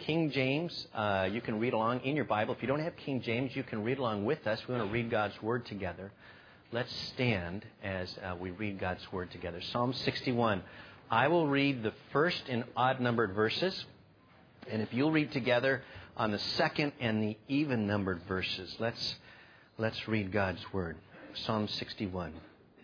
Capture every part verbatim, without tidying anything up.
King James, uh, you can read along in your Bible. If you don't have King James, you can read along with us. We want to read God's Word together. Let's stand as uh, we read God's Word together. Psalm sixty-one. I will read the first and odd-numbered verses. And if you'll read together on the second and the even-numbered verses, let's, let's read God's Word. Psalm sixty-one.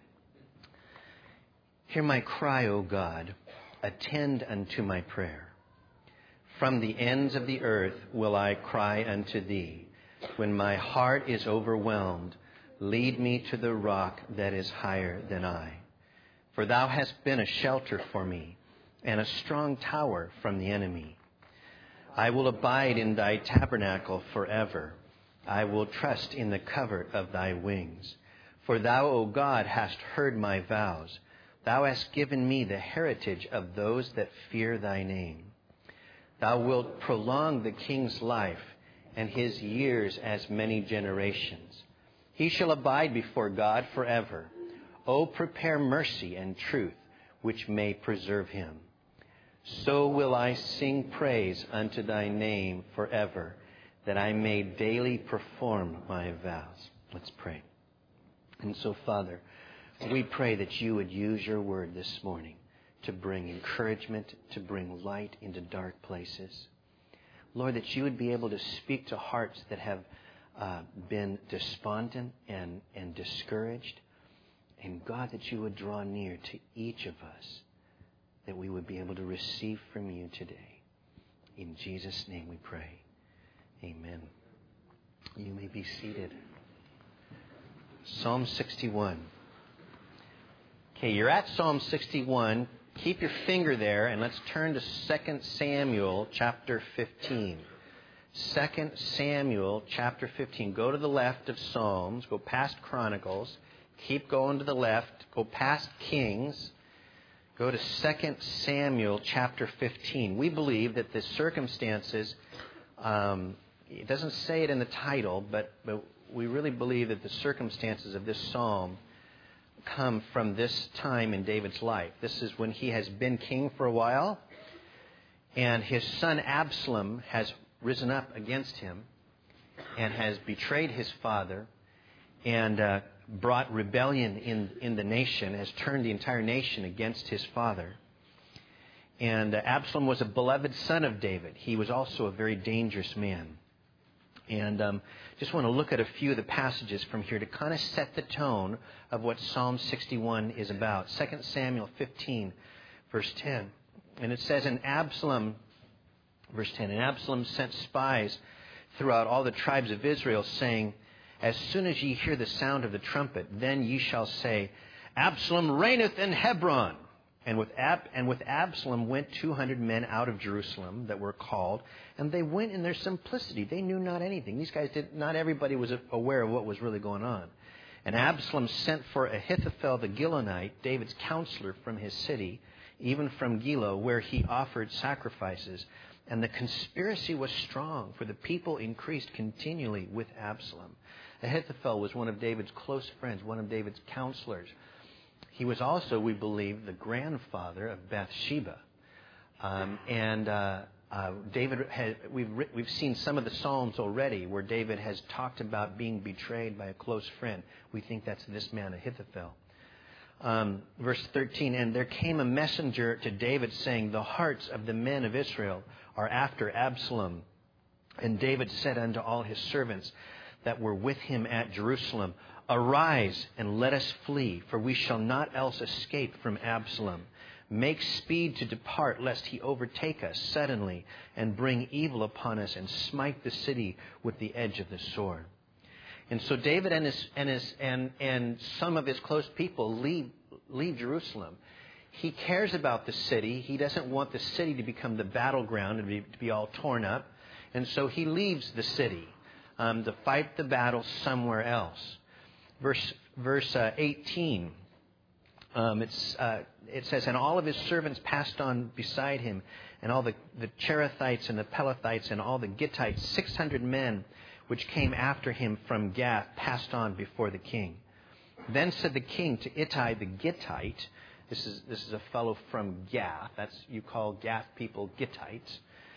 Hear my cry, O God. Attend unto my prayer. From the ends of the earth will I cry unto thee. When my heart is overwhelmed, lead me to the rock that is higher than I. For thou hast been a shelter for me, and a strong tower from the enemy. I will abide in thy tabernacle forever. I will trust in the covert of thy wings. For thou, O God, hast heard my vows. Thou hast given me the heritage of those that fear thy name. Thou wilt prolong the king's life, and his years as many generations. He shall abide before God forever. O prepare mercy and truth, which may preserve him. So will I sing praise unto thy name forever, that I may daily perform my vows. Let's pray. And so, Father, we pray that you would use your word this morning to bring encouragement, to bring light into dark places. Lord, that you would be able to speak to hearts that have uh, been despondent and, and discouraged. And God, that you would draw near to each of us, that we would be able to receive from you today. In Jesus' name we pray. Amen. You may be seated. Psalm sixty-one. Okay, you're at Psalm sixty-one. Keep your finger there, and let's turn to Second Samuel chapter fifteen. Second Samuel chapter fifteen. Go to the left of Psalms. Go past Chronicles. Keep going to the left. Go past Kings. Go to Second Samuel chapter fifteen. We believe that the circumstances, um, it doesn't say it in the title, but, but we really believe that the circumstances of this psalm come from this time in David's life. This is when he has been king for a while, and his son Absalom has risen up against him and has betrayed his father and uh, brought rebellion in, in the nation, has turned the entire nation against his father. And uh, Absalom was a beloved son of David. He was also a very dangerous man. And um, just want to look at a few of the passages from here to kind of set the tone of what Psalm sixty-one is about. Second Samuel fifteen, verse ten. And it says, in Absalom, verse ten, and Absalom sent spies throughout all the tribes of Israel, saying, as soon as ye hear the sound of the trumpet, then ye shall say, Absalom reigneth in Hebron. And with, Ab- and with Absalom went two hundred men out of Jerusalem that were called, and they went in their simplicity. They knew not anything. These guys did not everybody was aware of what was really going on. And Absalom sent for Ahithophel the Gilonite, David's counselor, from his city, even from Gilo, where he offered sacrifices. And the conspiracy was strong, for the people increased continually with Absalom. Ahithophel was one of David's close friends, one of David's counselors. He was also, we believe, the grandfather of Bathsheba. Um, and uh, uh, David had, we've, we've seen some of the Psalms already where David has talked about being betrayed by a close friend. We think that's this man, Ahithophel. Um, verse thirteen, and there came a messenger to David saying, the hearts of the men of Israel are after Absalom. And David said unto all his servants that were with him at Jerusalem, arise and let us flee, for we shall not else escape from Absalom. Make speed to depart, lest he overtake us suddenly and bring evil upon us and smite the city with the edge of the sword. And so David and his and his and and some of his close people leave leave Jerusalem. He cares about the city. He doesn't want the city to become the battleground and be, to be all torn up. And so he leaves the city um, to fight the battle somewhere else. Verse verse uh, eighteen, um, it's, uh, it says, and all of his servants passed on beside him, and all the, the Cherethites and the Pelethites and all the Gittites, six hundred men, which came after him from Gath, passed on before the king. Then said the king to Ittai the Gittite, this is this is a fellow from Gath, that's you call Gath people Gittites,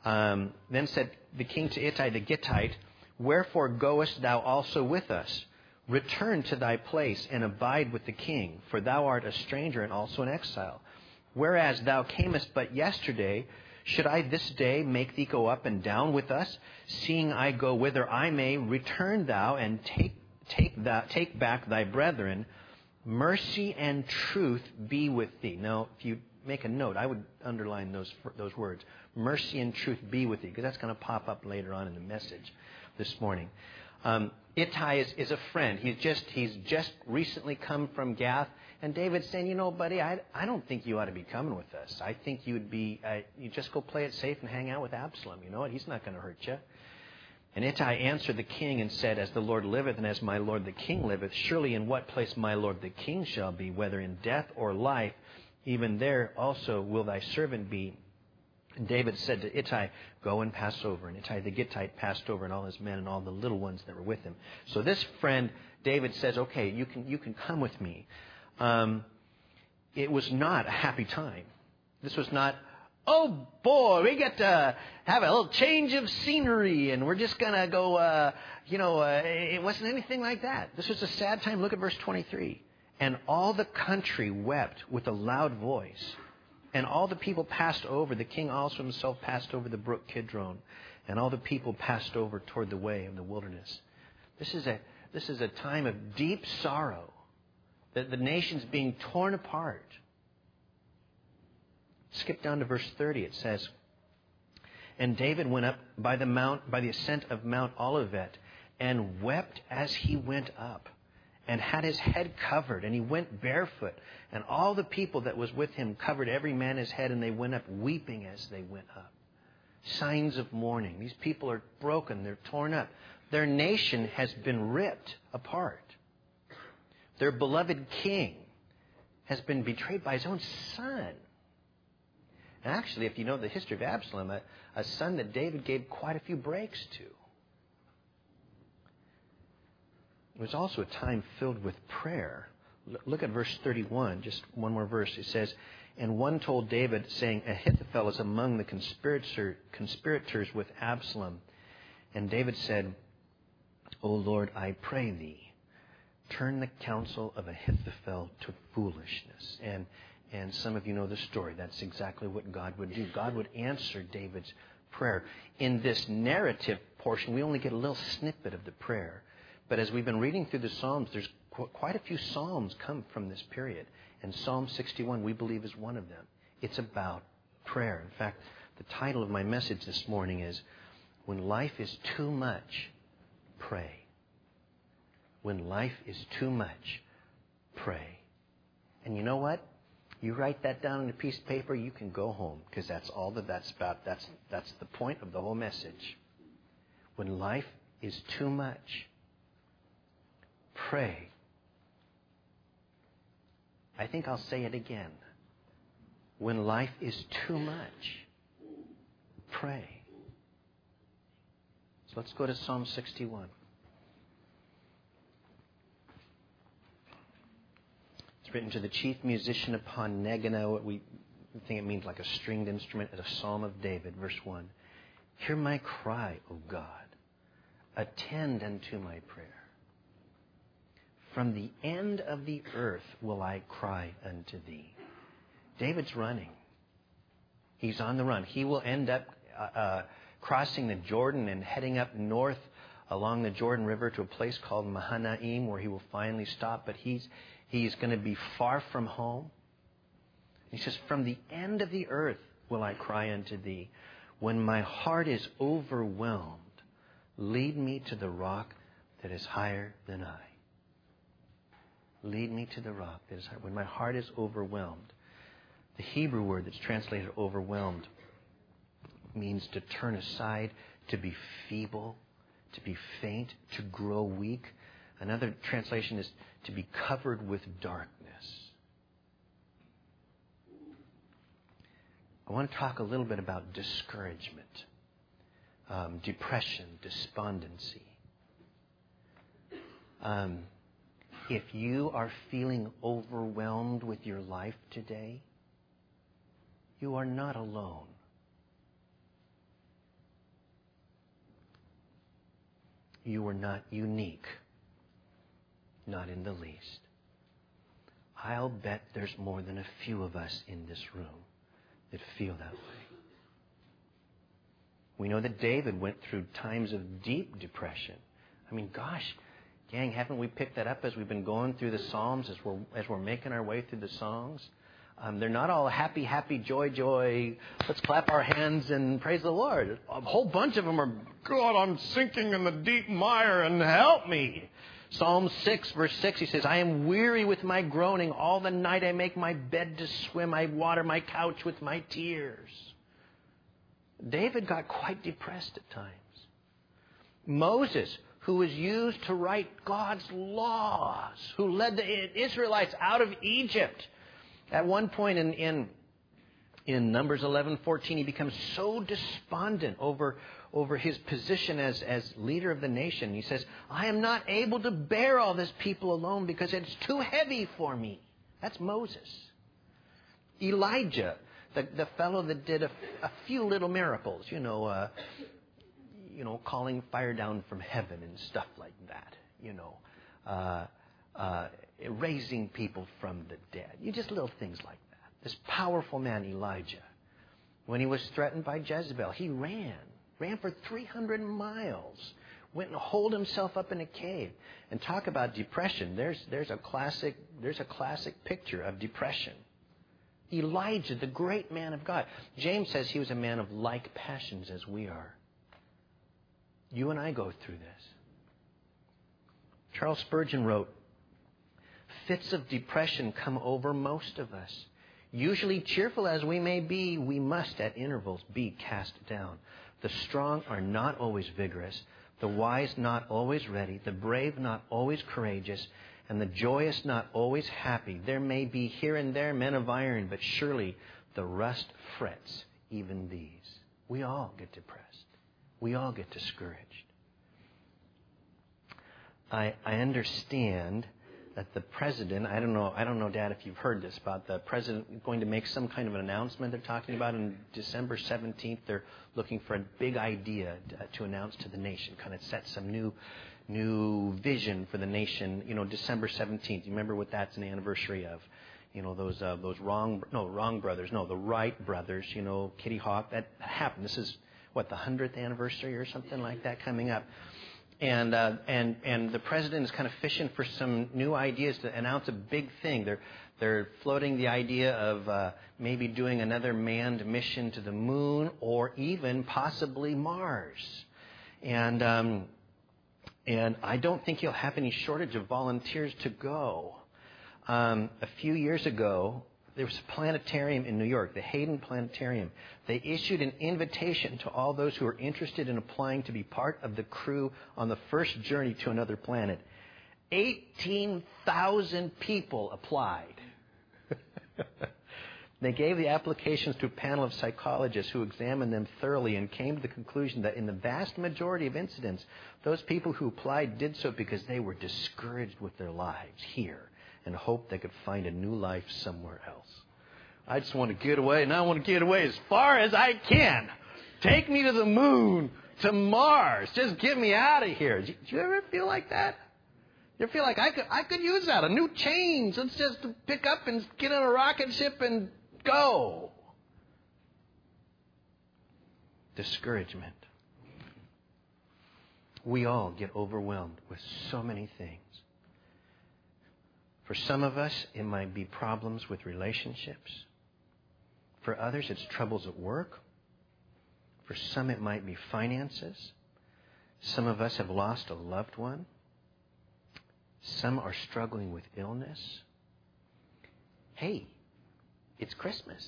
Um, then said the king to Ittai the Gittite, wherefore goest thou also with us? Return to thy place and abide with the king, for thou art a stranger and also an exile. Whereas thou camest but yesterday, should I this day make thee go up and down with us, seeing I go whither I may? Return thou and take take thou, take back thy brethren. Mercy and truth be with thee. Now, if you make a note, I would underline those those words. Mercy and truth be with thee, because that's going to pop up later on in the message this morning. Um, Ittai is, is a friend. He's just he's just recently come from Gath, and David's saying, you know, buddy, I, I don't think you ought to be coming with us. I think you would be uh, you just go play it safe and hang out with Absalom. You know what? He's not going to hurt you. And Ittai answered the king and said, as the Lord liveth and as my lord the king liveth, surely in what place my lord the king shall be, whether in death or life, even there also will thy servant be. And David said to Ittai, go and pass over. And Ittai the Gittite passed over, and all his men and all the little ones that were with him. So this friend, David says, okay, you can you can come with me. Um, it was not a happy time. This was not, oh boy, we get to have a little change of scenery, and we're just going to go, uh, you know, uh, it wasn't anything like that. This was a sad time. Look at verse twenty-three. And all the country wept with a loud voice. And all the people passed over. The king also himself passed over the brook Kidron. And all the people passed over toward the way of the wilderness. This is a, this is a time of deep sorrow. The, the nation's being torn apart. Skip down to verse thirty. It says, and David went up by the mount, by the ascent of Mount Olivet, and wept as he went up, and had his head covered, and he went barefoot. And all the people that was with him covered every man his head, and they went up weeping as they went up. Signs of mourning. These people are broken. They're torn up. Their nation has been ripped apart. Their beloved king has been betrayed by his own son. And actually, if you know the history of Absalom, a, a son that David gave quite a few breaks to. It was also a time filled with prayer. Look at verse thirty-one, just one more verse. It says, and one told David, saying, Ahithophel is among the conspirator, conspirators with Absalom. And David said, O Lord, I pray thee, turn the counsel of Ahithophel to foolishness. And, and some of you know the story. That's exactly what God would do. God would answer David's prayer. In this narrative portion, we only get a little snippet of the prayer. But as we've been reading through the Psalms, there's qu- quite a few Psalms come from this period. And Psalm sixty-one, we believe, is one of them. It's about prayer. In fact, the title of my message this morning is, When Life is Too Much, Pray. When life is too much, pray. And you know what? You write that down on a piece of paper, you can go home, because that's all that that's about. That's, that's the point of the whole message. When life is too much, pray. I think I'll say it again. When life is too much, pray. So let's go to Psalm sixty-one. It's written to the chief musician upon Negano. We think it means like a stringed instrument. It's a psalm of David, verse one. Hear my cry, O God. Attend unto my prayer. From the end of the earth will I cry unto thee. David's running. He's on the run. He will end up uh, uh, crossing the Jordan and heading up north along the Jordan River to a place called Mahanaim, where he will finally stop. But he's he's going to be far from home. He says, from the end of the earth will I cry unto thee. When my heart is overwhelmed, lead me to the rock that is higher than I. Lead me to the rock that is higher. When my heart is overwhelmed. The Hebrew word that's translated overwhelmed means to turn aside, to be feeble, to be faint, to grow weak. Another translation is to be covered with darkness. I want to talk a little bit about discouragement, um, depression, despondency. Um, if you are feeling overwhelmed with your life today, you are not alone. You are not unique. Not in the least. I'll bet there's more than a few of us in this room that feel that way. We know that David went through times of deep depression. I mean, gosh, gang, haven't we picked that up as we've been going through the Psalms, as we're, as we're making our way through the songs? Um, they're not all happy, happy, joy, joy. Let's clap our hands and praise the Lord. A whole bunch of them are, God, I'm sinking in the deep mire and help me. Psalm six, verse six, he says, I am weary with my groaning. All the night I make my bed to swim. I water my couch with my tears. David got quite depressed at times. Moses, who was used to write God's laws, who led the Israelites out of Egypt. At one point in, in, in Numbers eleven fourteen, he becomes so despondent over, over his position as, as leader of the nation. He says, I am not able to bear all this people alone because it's too heavy for me. That's Moses. Elijah, the, the fellow that did a, a few little miracles, you know, uh, you know, calling fire down from heaven and stuff like that, you know, uh, uh, raising people from the dead. You just little things like that. This powerful man, Elijah, when he was threatened by Jezebel, he ran, ran for three hundred miles, went and holed himself up in a cave. And talk about depression. There's, there's a classic, there's a classic picture of depression. Elijah, the great man of God. James says he was a man of like passions as we are. You and I go through this. Charles Spurgeon wrote, fits of depression come over most of us. Usually cheerful as we may be, we must at intervals be cast down. The strong are not always vigorous, the wise not always ready, the brave not always courageous, and the joyous not always happy. There may be here and there men of iron, but surely the rust frets even these. We all get depressed. We all get discouraged. I, I understand that the president, I don't know, I don't know, Dad, if you've heard this, about the president going to make some kind of an announcement they're talking about on December seventeenth. They're looking for a big idea to, to announce to the nation, kind of set some new new vision for the nation, you know, December seventeenth. You remember what that's an anniversary of? You know, those uh, those wrong, no, wrong brothers, no, the Wright brothers, you know, Kitty Hawk, that, that happened. This is, what, the hundredth anniversary or something like that coming up. And uh, and and the president is kind of fishing for some new ideas to announce a big thing. They're they're floating the idea of uh, maybe doing another manned mission to the moon or even possibly Mars. And um, and I don't think he'll have any shortage of volunteers to go. Um, a few years ago, there was a planetarium in New York, the Hayden Planetarium. They issued an invitation to all those who are interested in applying to be part of the crew on the first journey to another planet. eighteen thousand people applied. They gave the applications to a panel of psychologists who examined them thoroughly and came to the conclusion that in the vast majority of incidents, those people who applied did so because they were discouraged with their lives here and hoped they could find a new life somewhere else. I just want to get away, and I want to get away as far as I can. Take me to the moon, to Mars. Just get me out of here. Do you ever feel like that? You ever feel like I could, I could use that, a new change. Let's just pick up and get on a rocket ship and go. Discouragement. We all get overwhelmed with so many things. For some of us, it might be problems with relationships. For others, it's troubles at work. For some, it might be finances. Some of us have lost a loved one. Some are struggling with illness. Hey, it's Christmas.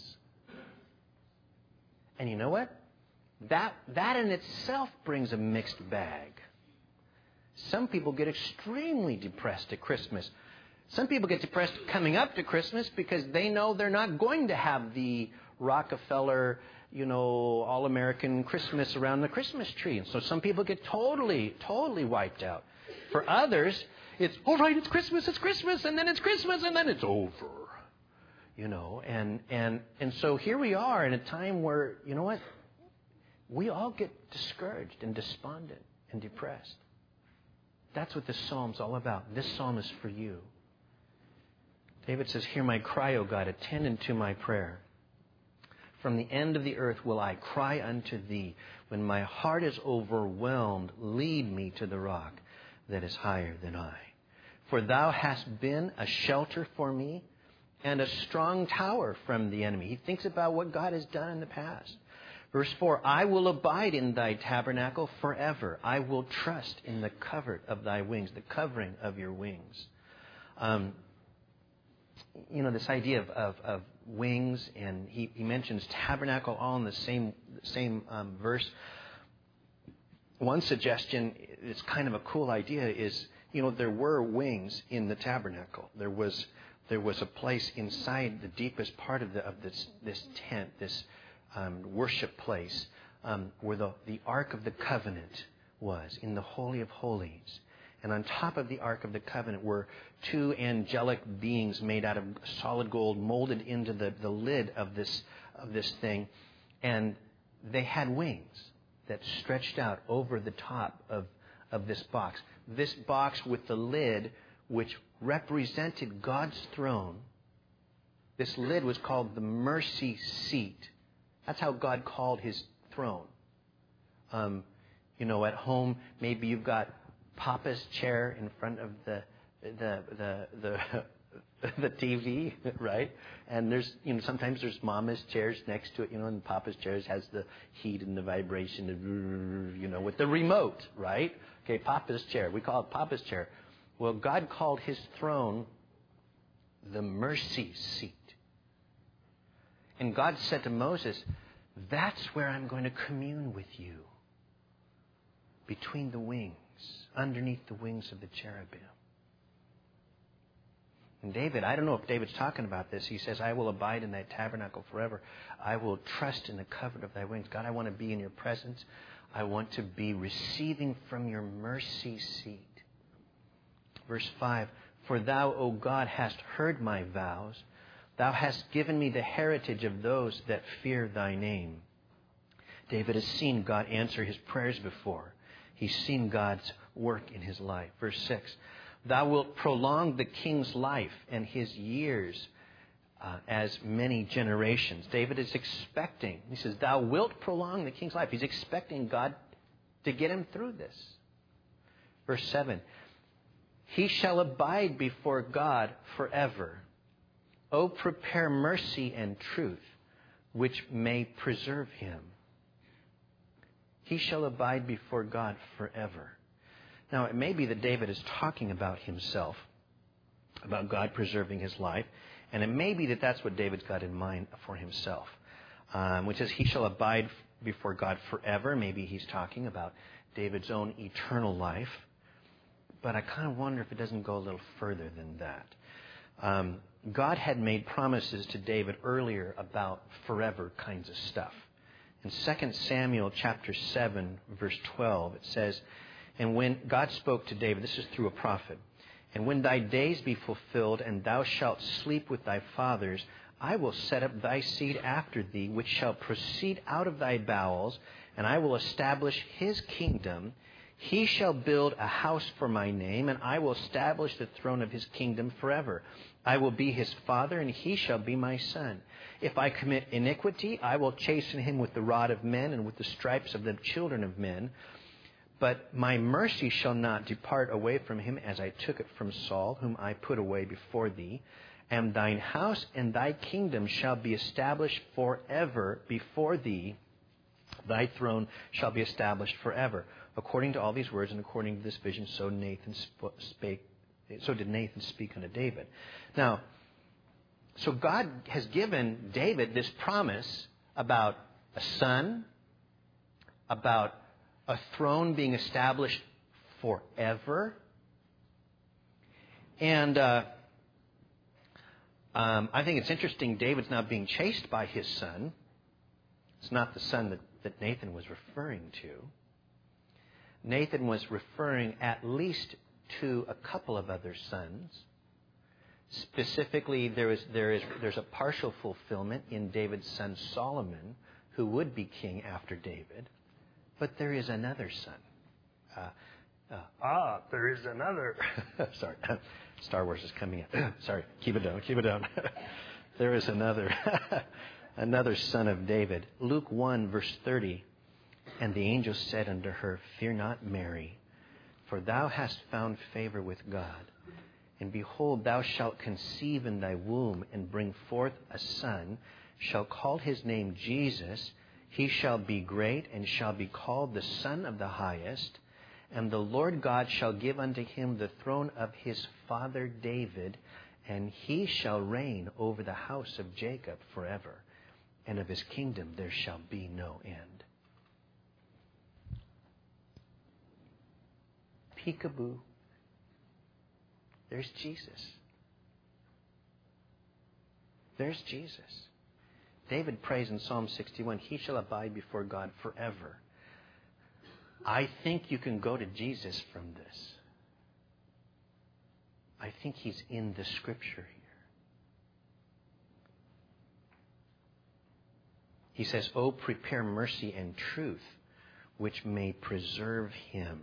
And you know what? That, that in itself brings a mixed bag. Some people get extremely depressed at Christmas. Some people get depressed coming up to Christmas because they know they're not going to have the Rockefeller, you know, all-American Christmas around the Christmas tree. And so some people get totally, totally wiped out. For others, it's, all right, it's Christmas, it's Christmas, and then it's Christmas, and then it's over. You know, and, and, and so here we are in a time where, you know what? We all get discouraged and despondent and depressed. That's what this psalm's all about. This psalm is for you. David says, hear my cry, O God, attend unto my prayer. From the end of the earth will I cry unto thee. When my heart is overwhelmed, lead me to the rock that is higher than I. For thou hast been a shelter for me and a strong tower from the enemy. He thinks about what God has done in the past. Verse four, I will abide in thy tabernacle forever. I will trust in the covert of thy wings, the covering of your wings. Um, you know, this idea of, of, of wings, and he, he mentions tabernacle all in the same, same um, verse. One suggestion, it's kind of a cool idea, is, you know, there were wings in the tabernacle. There was there was a place inside the deepest part of the of this this tent, this Um, worship place um, where the, the Ark of the Covenant was, in the Holy of Holies. And on top of the Ark of the Covenant were two angelic beings made out of solid gold, molded into the, the lid of this of this thing. And they had wings that stretched out over the top of, of this box. This box with the lid, which represented God's throne. This lid was called the mercy seat. That's how God called his throne. Um, you know, at home, maybe you've got Papa's chair in front of the the the the, the T V, right? And there's, you know, sometimes there's Mama's chairs next to it, you know, and Papa's chairs has the heat and the vibration, you know, with the remote, right? Okay, Papa's chair. We call it Papa's chair. Well, God called his throne the mercy seat. And God said to Moses, that's where I'm going to commune with you. Between the wings, underneath the wings of the cherubim. And David, I don't know if David's talking about this. He says, I will abide in thy tabernacle forever. I will trust in the covert of thy wings. God, I want to be in your presence. I want to be receiving from your mercy seat. Verse five, for thou, O God, hast heard my vows. Thou hast given me the heritage of those that fear thy name. David has seen God answer his prayers before. He's seen God's work in his life. Verse six, thou wilt prolong the king's life and his years uh, as many generations. David is expecting, he says, thou wilt prolong the king's life. He's expecting God to get him through this. Verse seven, he shall abide before God forever. O prepare mercy and truth, which may preserve him. He shall abide before God forever. Now, it may be that David is talking about himself, about God preserving his life, and it may be that that's what David's got in mind for himself, um, which is he shall abide before God forever. Maybe he's talking about David's own eternal life, but I kind of wonder if it doesn't go a little further than that. Um, God had made promises to David earlier about forever kinds of stuff. In Second Samuel chapter seven, verse twelve, it says, and when God spoke to David, this is through a prophet, and when thy days be fulfilled, and thou shalt sleep with thy fathers, I will set up thy seed after thee, which shall proceed out of thy bowels, and I will establish his kingdom. He shall build a house for my name, and I will establish the throne of his kingdom forever. I will be his father, and he shall be my son. If I commit iniquity, I will chasten him with the rod of men and with the stripes of the children of men. But my mercy shall not depart away from him, as I took it from Saul, whom I put away before thee. And thine house and thy kingdom shall be established forever before thee. Thy throne shall be established forever. According to all these words and according to this vision, so Nathan spake. So did Nathan speak unto David. Now, so God has given David this promise about a son, about a throne being established forever. And uh, um, I think it's interesting, David's not being chased by his son. It's not the son that, that Nathan was referring to. Nathan was referring at least to a couple of other sons. Specifically, there is there is there's a partial fulfillment in David's son Solomon, who would be king after David. But there is another son. Uh, Uh, ah, there is another. Sorry, Star Wars is coming in. Sorry, keep it down, keep it down. There is another, another son of David. Luke one, verse thirty. And the angel said unto her, Fear not, Mary, for thou hast found favor with God. And behold, thou shalt conceive in thy womb, and bring forth a son, shall call his name Jesus. He shall be great, and shall be called the Son of the Highest. And the Lord God shall give unto him the throne of his father David, and he shall reign over the house of Jacob forever, and of his kingdom there shall be no end. Peekaboo. There's Jesus. There's Jesus. David prays in Psalm sixty-one, He shall abide before God forever. I think you can go to Jesus from this. I think He's in the Scripture here. He says, Oh, prepare mercy and truth, which may preserve him.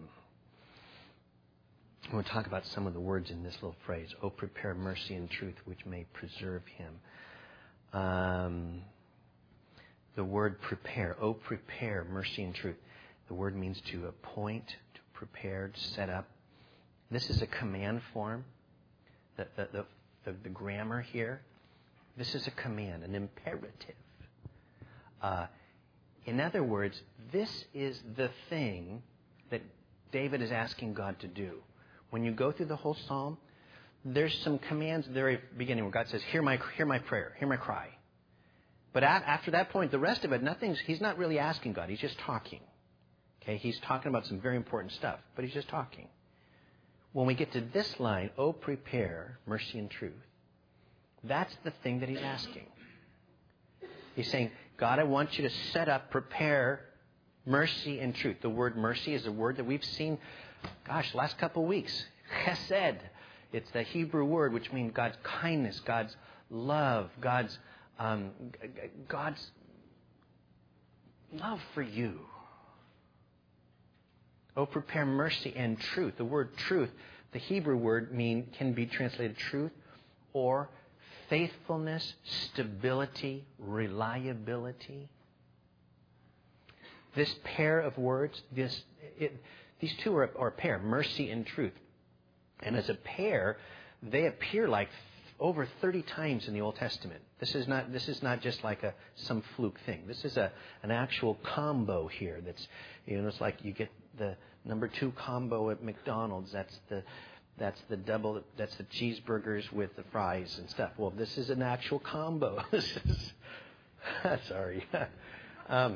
I'm going to talk about some of the words in this little phrase. Oh, prepare mercy and truth, which may preserve him. Um, the word prepare. Oh, prepare mercy and truth. The word means to appoint, to prepare, to set up. This is a command form. The, the, the, the, the grammar here. This is a command, an imperative. Uh, in other words, this is the thing that David is asking God to do. When you go through the whole psalm, there's some commands at the very beginning where God says, hear my, hear my prayer, hear my cry. But at, after that point, the rest of it, nothing's, he's not really asking God. He's just talking. Okay, he's talking about some very important stuff, but he's just talking. When we get to this line, oh, prepare mercy and truth, that's the thing that he's asking. He's saying, God, I want you to set up, prepare mercy and truth. The word mercy is a word that we've seen, gosh, last couple of weeks. Chesed. It's the Hebrew word which means God's kindness, God's love, God's um, God's love for you. Oh, prepare mercy and truth. The word truth, the Hebrew word mean can be translated truth or faithfulness, stability, reliability. This pair of words, this it, these two are, are a pair, mercy and truth. And as a pair, they appear like over thirty times in the Old Testament. This is not this is not just like a some fluke thing. This is a an actual combo here. That's you know it's like you get the number two combo at McDonald's. That's the that's the double that's the cheeseburgers with the fries and stuff. Well, this is an actual combo. This is sorry. um,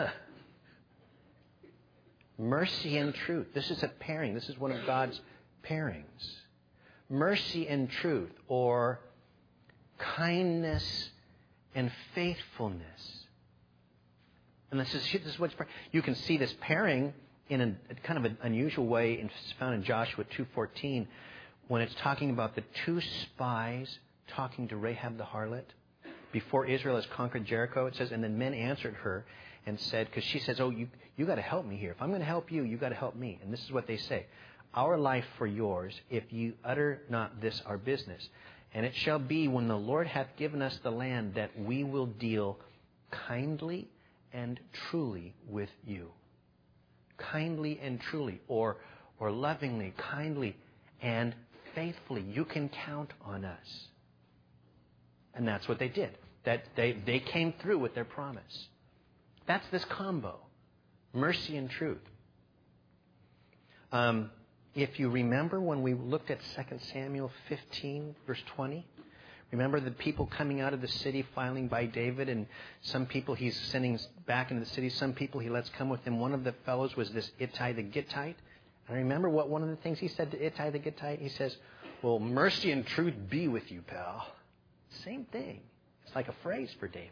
mercy and truth. This is a pairing. This is one of God's pairings. Mercy and truth, or kindness and faithfulness. And this is, this is what's you can see this pairing in a, a kind of an unusual way. It's found in Joshua two fourteen, when it's talking about the two spies talking to Rahab the harlot before Israel has conquered Jericho. It says, and then men answered her and said, because she says, "Oh, you you got to help me here. If I'm going to help you, you got to help me." And this is what they say. Our life for yours, if you utter not this our business. And it shall be, when the Lord hath given us the land, that we will deal kindly and truly with you. Kindly and truly, or or lovingly, kindly and faithfully. You can count on us. And that's what they did. That they, they came through with their promise. That's this combo. Mercy and truth. Um... If you remember when we looked at Second Samuel fifteen, verse twenty, remember the people coming out of the city filing by David, and some people he's sending back into the city, some people he lets come with him. One of the fellows was this Ittai the Gittite. And remember what one of the things he said to Ittai the Gittite? He says, well, mercy and truth be with you, pal. Same thing. It's like a phrase for David.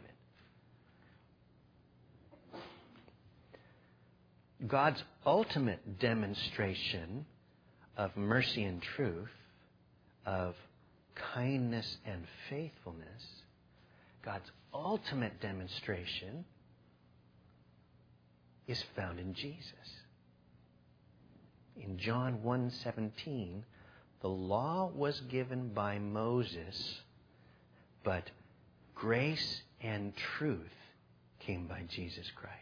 God's ultimate demonstration of mercy and truth, of kindness and faithfulness, God's ultimate demonstration is found in Jesus. In John one seventeen, the law was given by Moses, but grace and truth came by Jesus Christ.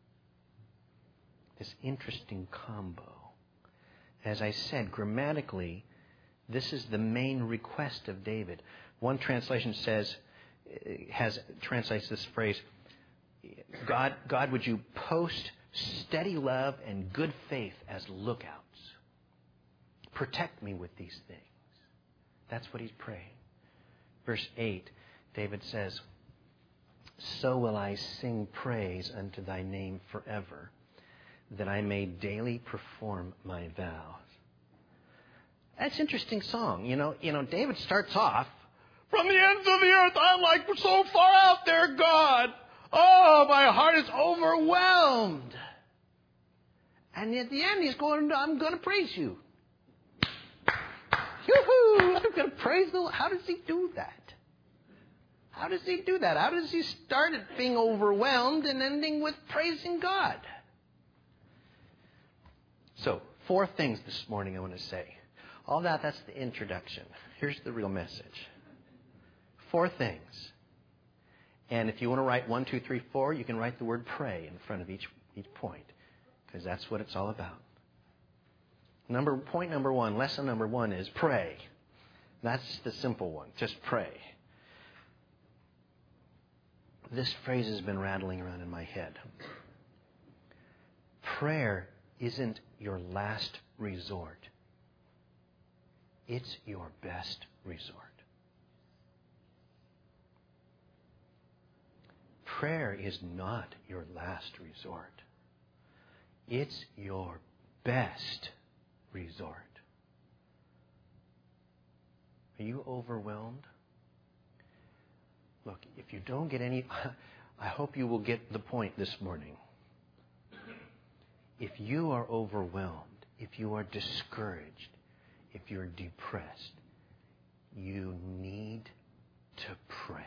This interesting combo. As I said, grammatically, this is the main request of David. One translation says, has translates this phrase, God, God, would you post steady love and good faith as lookouts? Protect me with these things. That's what he's praying. Verse eight, David says, so will I sing praise unto thy name forever, that I may daily perform my vows. That's an interesting song. You know, you know, David starts off, from the ends of the earth, I'm like so far out there, God. Oh, my heart is overwhelmed. And at the end, he's going, I'm going to praise you. Yoo-hoo! I'm going to praise the Lord. How does he do that? How does he do that? How does he start at being overwhelmed and ending with praising God? So, four things this morning I want to say. All that, that's the introduction. Here's the real message. Four things. And if you want to write one, two, three, four, you can write the word pray in front of each, each point, because that's what it's all about. Number Point number one, lesson number one is pray. That's the simple one. Just pray. This phrase has been rattling around in my head. Prayer isn't your last resort. It's your best resort. Prayer is not your last resort. It's your best resort. Are you overwhelmed? Look, if you don't get any, I hope you will get the point this morning. If you are overwhelmed, if you are discouraged, if you're depressed, you need to pray.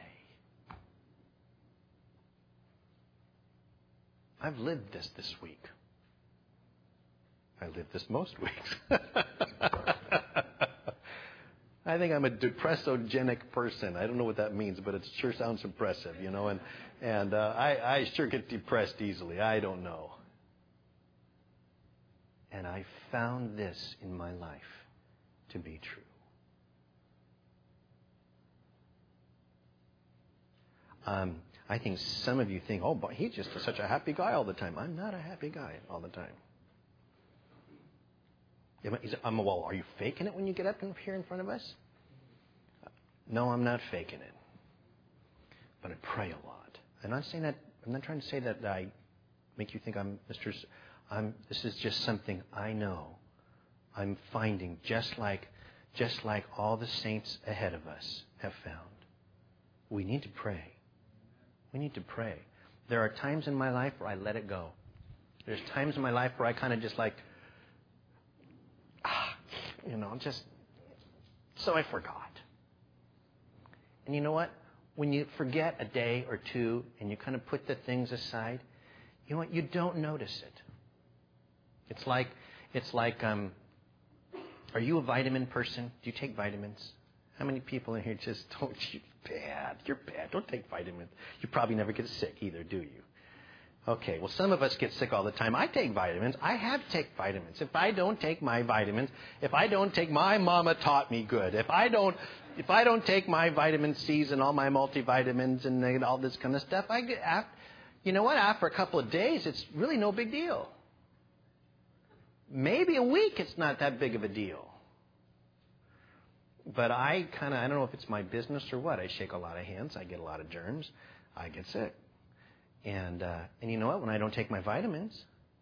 I've lived this this week. I live this most weeks. I think I'm a depressogenic person. I don't know what that means, but it sure sounds impressive, you know. And and uh, I, I sure get depressed easily. I don't know. And I found this in my life to be true. Um, I think some of you think, oh, but he's just such a happy guy all the time. I'm not a happy guy all the time. I'm, well, are you faking it when you get up here in front of us? No, I'm not faking it. But I pray a lot. I'm not saying that. I'm not trying to say that I make you think I'm Mister S- I'm. This is just something I know. I'm finding just like, just like all the saints ahead of us have found. We need to pray. We need to pray. There are times in my life where I let it go. There's times in my life where I kind of just like. You know, just, so I forgot. And you know what? When you forget a day or two and you kind of put the things aside, you know what? You don't notice it. It's like, it's like, um, are you a vitamin person? Do you take vitamins? How many people in here just don't, you're bad, you're bad, don't take vitamins. You probably never get sick either, do you? Okay, well, some of us get sick all the time. I take vitamins. I have to take vitamins. If I don't take my vitamins, if I don't take, my mama taught me good. If I don't, if I don't take my vitamin C's and all my multivitamins and all this kind of stuff, I get, you know what? After a couple of days, it's really no big deal. Maybe a week, it's not that big of a deal. But I kind of, I don't know if it's my business or what. I shake a lot of hands. I get a lot of germs. I get sick. And uh, and you know what? When I don't take my vitamins,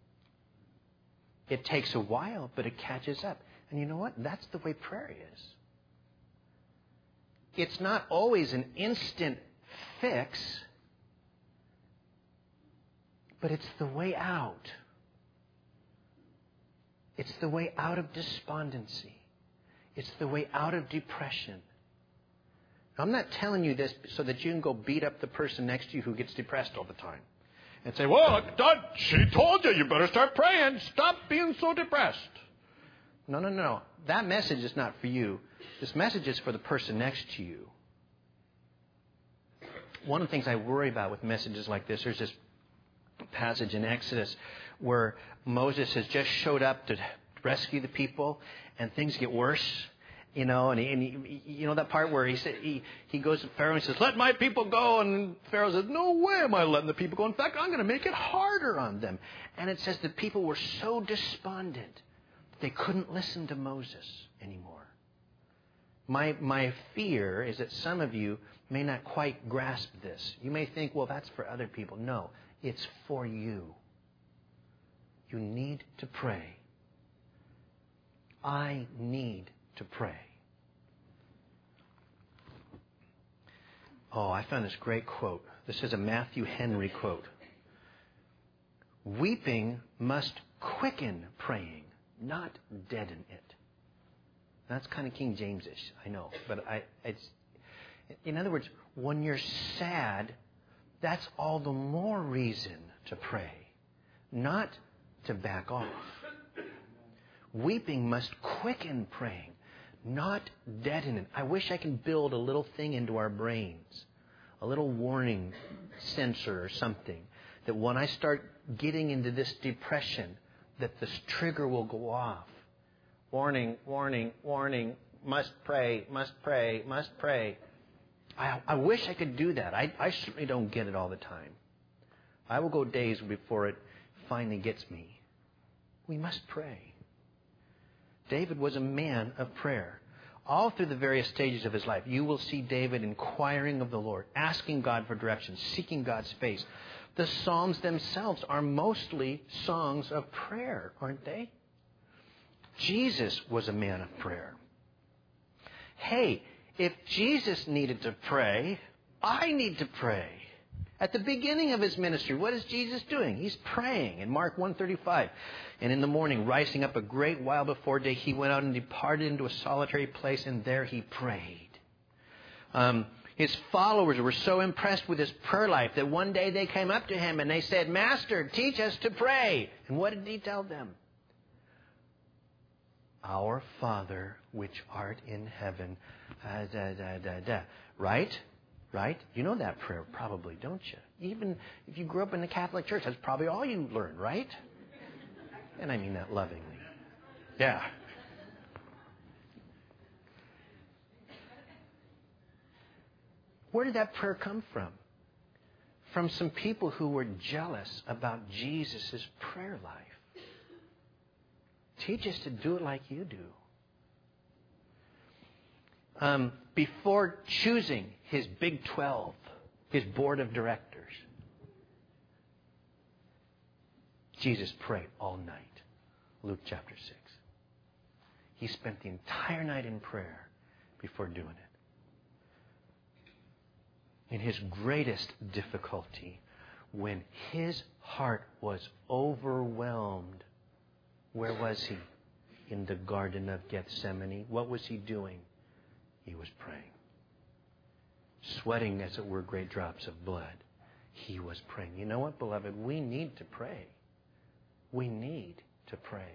it takes a while, but it catches up. And you know what? That's the way prayer is. It's not always an instant fix, but it's the way out. It's the way out of despondency. It's the way out of depression. I'm not telling you this so that you can go beat up the person next to you who gets depressed all the time. And say, well, she told you, you better start praying. Stop being so depressed. No, no, no. That message is not for you. This message is for the person next to you. One of the things I worry about with messages like this, there's this passage in Exodus where Moses has just showed up to rescue the people and things get worse. You know, and, he, and he, you know that part where he said he, he goes to Pharaoh and he says, "Let my people go." And Pharaoh says, "No way am I letting the people go. In fact, I'm going to make it harder on them." And it says the people were so despondent they couldn't listen to Moses anymore. My my fear is that some of you may not quite grasp this. You may think, well, that's for other people. No, it's for you. You need to pray. I need to pray. Oh, I found this great quote. This is a Matthew Henry quote. Weeping must quicken praying, not deaden it. That's kind of King James-ish, I know. But I, it's, in other words, when you're sad, that's all the more reason to pray, not to back off. Weeping must quicken praying, not deaden it. I wish I could build a little thing into our brains, a little warning sensor or something, that when I start getting into this depression, that this trigger will go off. Warning, warning, warning, must pray, must pray, must pray. I, I wish I could do that. I, I certainly don't get it all the time. I will go days before it finally gets me. We must pray. David was a man of prayer. All through the various stages of his life, you will see David inquiring of the Lord, asking God for direction, seeking God's face. The Psalms themselves are mostly songs of prayer, aren't they? Jesus was a man of prayer. Hey, if Jesus needed to pray, I need to pray. At the beginning of his ministry, what is Jesus doing? He's praying in Mark one thirty-five. And in the morning, rising up a great while before day, he went out and departed into a solitary place, and there he prayed. Um, his followers were so impressed with his prayer life that one day they came up to him and they said, "Master, teach us to pray." And what did he tell them? "Our Father, which art in heaven." Uh, da, da, da, da. Right? Right? You know that prayer probably, don't you? Even if you grew up in the Catholic Church, that's probably all you learned, right? And I mean that lovingly. Yeah. Where did that prayer come from? From some people who were jealous about Jesus' prayer life. Teach us to do it like you do. Um, before choosing his Big twelve, his board of directors, Jesus prayed all night. Luke chapter six. He spent the entire night in prayer before doing it. In his greatest difficulty, when his heart was overwhelmed, where was he? In the Garden of Gethsemane. What was he doing? He was praying. Sweating, as it were, great drops of blood. He was praying. You know what, beloved? We need to pray. We need to pray.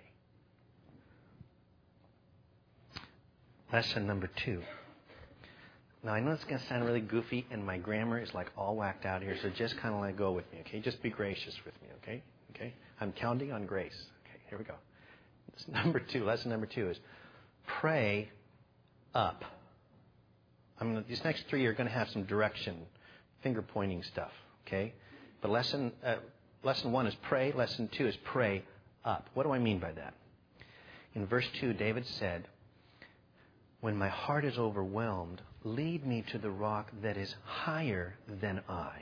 Lesson number two. Now, I know it's going to sound really goofy, and my grammar is like all whacked out here, so just kind of let go with me, okay? Just be gracious with me, okay? Okay? I'm counting on grace. Okay, here we go. This number two, lesson number two is pray up. I mean, these next three are going to have some direction, finger pointing stuff, okay? But lesson uh, lesson one is pray. Lesson two is pray up. What do I mean by that? In verse two, David said, "When my heart is overwhelmed, lead me to the rock that is higher than I."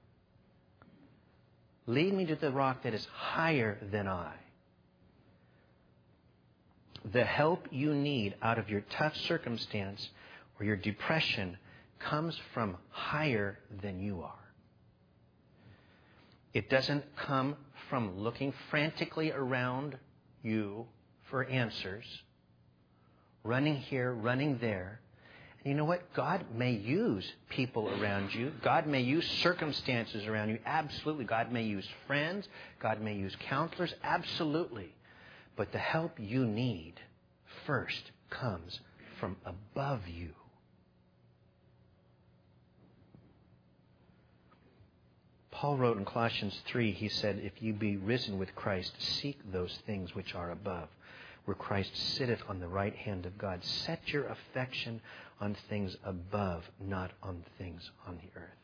Lead me to the rock that is higher than I. The help you need out of your tough circumstance or your depression comes from higher than you are. It doesn't come from looking frantically around you for answers, running here, running there. And you know what? God may use people around you. God may use circumstances around you. Absolutely. God may use friends. God may use counselors. Absolutely. But the help you need first comes from above you. Paul wrote in Colossians three, he said, if you be risen with Christ, seek those things which are above, where Christ sitteth on the right hand of God. Set your affection on things above, not on things on the earth.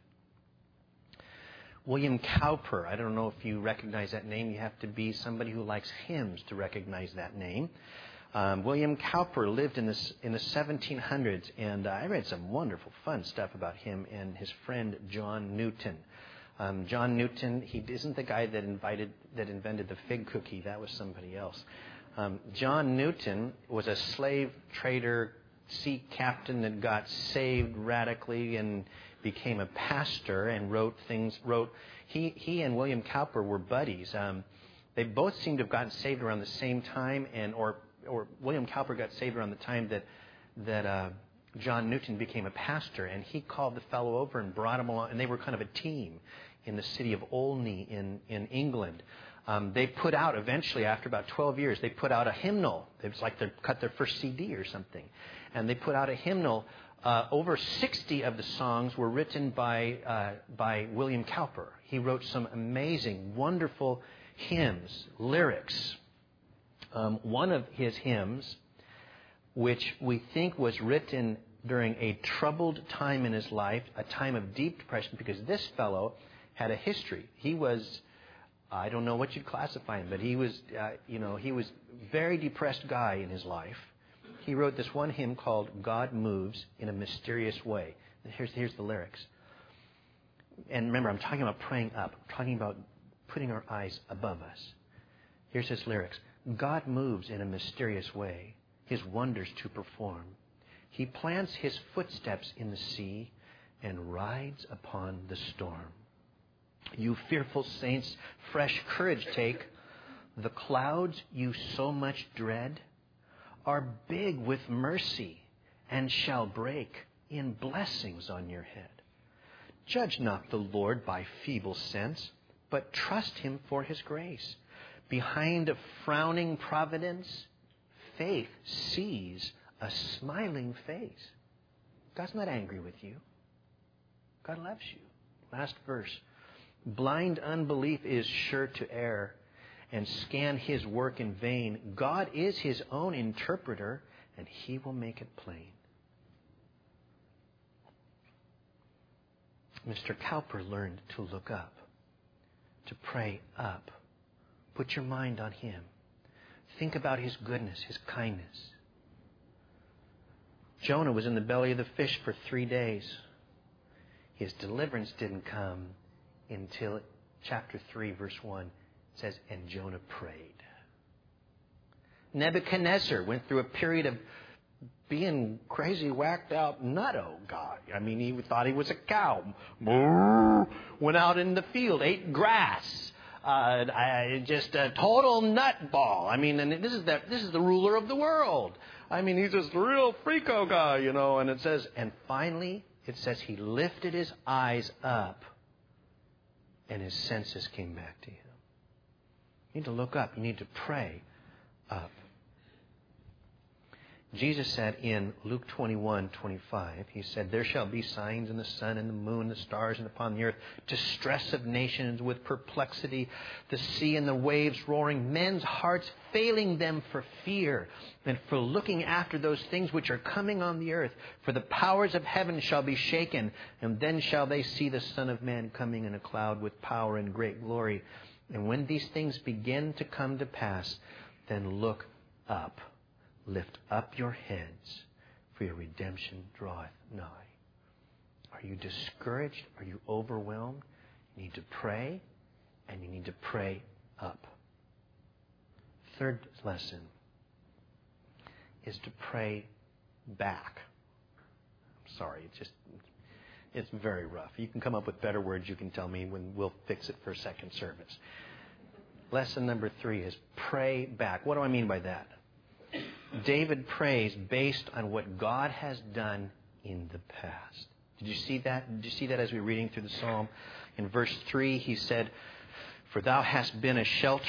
William Cowper, I don't know if you recognize that name. You have to be somebody who likes hymns to recognize that name. Um, William Cowper lived in, this, in the seventeen hundreds, and uh, I read some wonderful, fun stuff about him and his friend John Newton. Um, John Newton, he isn't the guy that invited that invented the fig cookie. That was somebody else. Um, John Newton was a slave trader, sea captain that got saved radically and became a pastor and wrote things. Wrote he he and William Cowper were buddies. Um, they both seem to have gotten saved around the same time, and or or William Cowper got saved around the time that that. Uh, John Newton became a pastor, and he called the fellow over and brought him along, and they were kind of a team in the city of Olney in, in England. Um, they put out, eventually, after about twelve years, they put out a hymnal. It was like they cut their first C D or something. And they put out a hymnal. Uh, over sixty of the songs were written by, uh, by William Cowper. He wrote some amazing, wonderful hymns, lyrics. Um, one of his hymns, which we think was written during a troubled time in his life, a time of deep depression, because this fellow had a history. He was, I don't know what you'd classify him, but he was, uh, you know, he was a very depressed guy in his life. He wrote this one hymn called God Moves in a Mysterious Way. Here's, here's the lyrics. And remember, I'm talking about praying up. I'm talking about putting our eyes above us. Here's his lyrics. God moves in a mysterious way, His wonders to perform. He plants His footsteps in the sea and rides upon the storm. You fearful saints, fresh courage take. The clouds you so much dread are big with mercy and shall break in blessings on your head. Judge not the Lord by feeble sense, but trust Him for His grace. Behind a frowning providence, faith sees a smiling face. God's not angry with you. God loves you. Last verse. Blind unbelief is sure to err and scan His work in vain. God is His own interpreter, and He will make it plain. Mister Cowper learned to look up, to pray up. Put your mind on Him. Think about His goodness, His kindness. Jonah was in the belly of the fish for three days. His deliverance didn't come until chapter three, verse one. It says, and Jonah prayed. Nebuchadnezzar went through a period of being crazy, whacked out nutto guy. I mean, he thought he was a cow. Went out in the field, ate grass. Uh, I, just a total nutball. I mean, and this is the this is the ruler of the world. I mean, he's this real freako guy, you know. And it says, and finally, it says he lifted his eyes up, and his senses came back to him. You need to look up. You need to pray up. Jesus said in Luke twenty-one twenty-five, He said, there shall be signs in the sun and the moon, the stars, and upon the earth, distress of nations with perplexity, the sea and the waves roaring, men's hearts failing them for fear and for looking after those things which are coming on the earth. For the powers of heaven shall be shaken, and then shall they see the Son of Man coming in a cloud with power and great glory. And when these things begin to come to pass, then look up. Lift up your heads, for your redemption draweth nigh. Are you discouraged? Are you overwhelmed? You need to pray, and you need to pray up. Third lesson is to pray back. I'm sorry, it's just, it's very rough. You can come up with better words. You can tell me when we'll fix it for second service. Lesson number three is pray back. What do I mean by that? David prays based on what God has done in the past. Did you see that? Did you see that as we were reading through the psalm? In verse three, he said, for thou hast been a shelter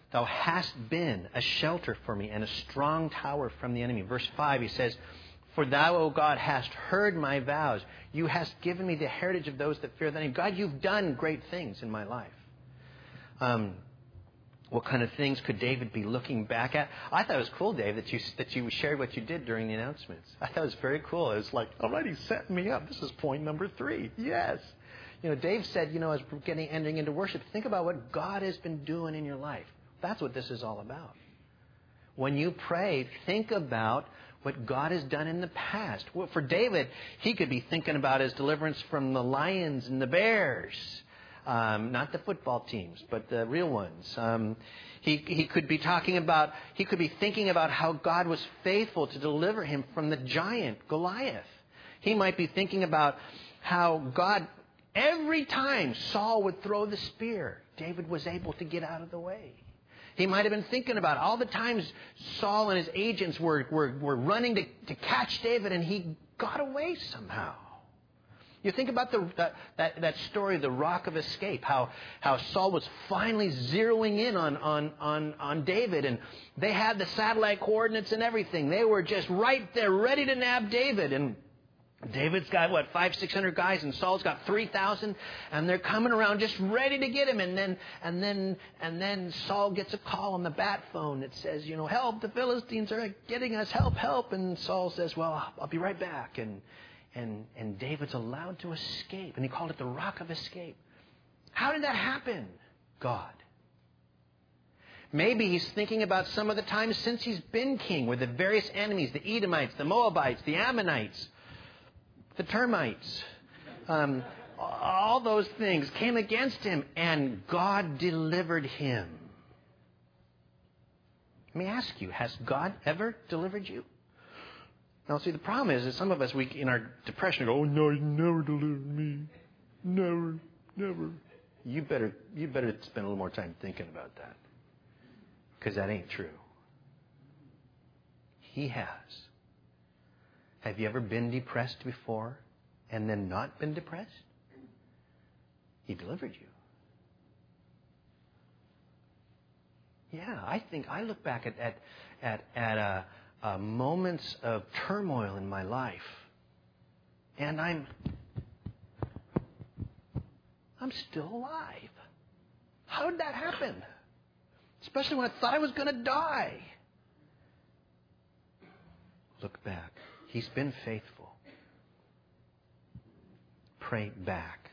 Thou hast been a shelter for me and a strong tower from the enemy. Verse five, he says, For thou, O God, hast heard my vows. You hast given me the heritage of those that fear thy name. God, you've done great things in my life. Um, what kind of things could David be looking back at? I thought it was cool, Dave, that you that you shared what you did during the announcements. I thought it was very cool. It was like, all right, he's setting me up. This is point number three. Yes. You know, Dave said, you know, as we're getting entering into worship, think about what God has been doing in your life. That's what this is all about. When you pray, think about what God has done in the past. Well, for David, he could be thinking about his deliverance from the lions and the bears. Um, not the football teams, but the real ones. Um, he, he could be talking about, he could be thinking about how God was faithful to deliver him from the giant Goliath. He might be thinking about how God, every time Saul would throw the spear, David was able to get out of the way. He might have been thinking about all the times Saul and his agents were, were, were running to, to catch David, and he got away somehow. You think about the, that, that, that story, the Rock of Escape, how, how Saul was finally zeroing in on, on, on, on David, and they had the satellite coordinates and everything. They were just right there, ready to nab David. And David's got, what, five, six hundred guys, and Saul's got three thousand, and they're coming around just ready to get him. And then, and then, and then Saul gets a call on the bat phone that says, you know, help, the Philistines are getting us, help, help. And Saul says, well, I'll be right back. And, and, and David's allowed to escape, and he called it the Rock of Escape. How did that happen? God. Maybe he's thinking about some of the times since he's been king with the various enemies, the Edomites, the Moabites, the Ammonites, the termites, um, all those things came against him, and God delivered him. Let me ask you, has God ever delivered you? Now, see, the problem is that some of us, we in our depression, go, oh, no, He never delivered me. Never, never. You better, you better spend a little more time thinking about that, because that ain't true. He has. Have you ever been depressed before and then not been depressed? He delivered you. Yeah, I think I look back at at at, at uh, uh, moments of turmoil in my life, and I'm I'm still alive. How did that happen? Especially when I thought I was going to die. Look back. He's been faithful. Pray back.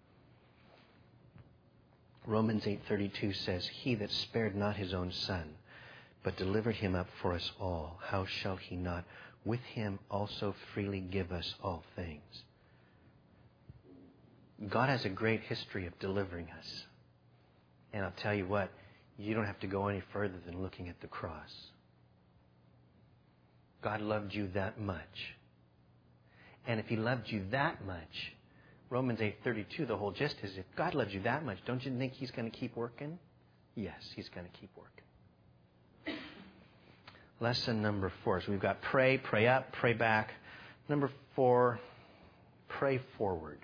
Romans eight thirty-two says, He that spared not his own son, but delivered him up for us all, how shall he not with him also freely give us all things? God has a great history of delivering us. And I'll tell you what, you don't have to go any further than looking at the cross. God loved you that much. And if He loved you that much, Romans eight thirty-two, the whole gist is, if God loves you that much, don't you think He's going to keep working? Yes, He's going to keep working. Lesson number four. So we've got pray, pray up, pray back. Number four, pray forward.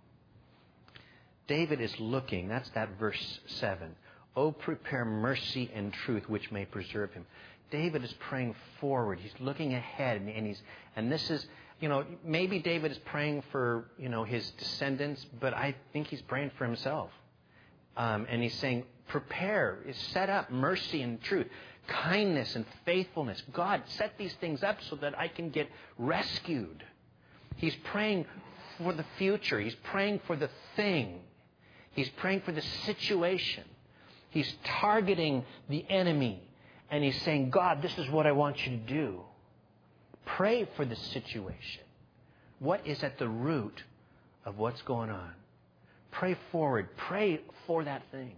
David is looking, that's that verse seven. Oh, prepare mercy and truth, which may preserve him. David is praying forward. He's looking ahead, and he's and this is, you know, maybe David is praying for, you know, his descendants, but I think he's praying for himself. Um, and he's saying, prepare, set up mercy and truth, kindness and faithfulness. God, set these things up so that I can get rescued. He's praying for the future. He's praying for the thing. He's praying for the situation. He's targeting the enemy. And he's saying, God, this is what I want you to do. Pray for the situation. What is at the root of what's going on? Pray forward. Pray for that thing.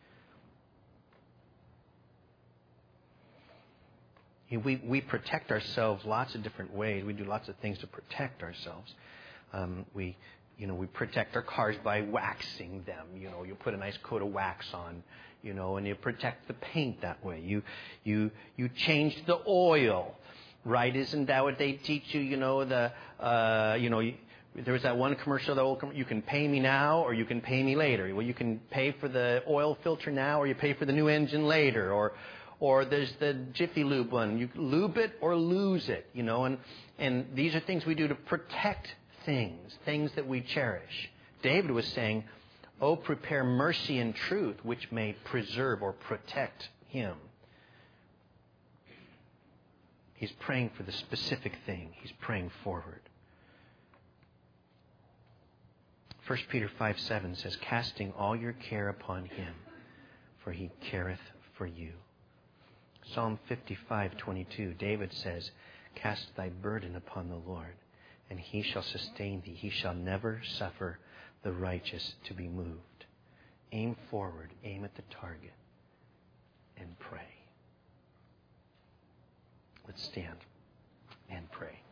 We, we protect ourselves lots of different ways. We do lots of things to protect ourselves. Um, we, you know, we protect our cars by waxing them. You know, you put a nice coat of wax on, you know, and you protect the paint that way. You, you, you change the oil, right? Isn't that what they teach you? You know, the, uh, you know, There was that one commercial, the old com- you can pay me now or you can pay me later. Well, you can pay for the oil filter now or you pay for the new engine later. Or or there's the Jiffy Lube one. You lube it or lose it, you know. And, and these are things we do to protect things, things that we cherish. David was saying, oh, prepare mercy and truth, which may preserve or protect him. He's praying for the specific thing. He's praying forward. First Peter five seven says, casting all your care upon him, for he careth for you. Psalm fifty-five twenty-two, David says, cast thy burden upon the Lord, and he shall sustain thee. He shall never suffer the righteous to be moved. Aim forward, aim at the target, and pray. Let's stand and pray.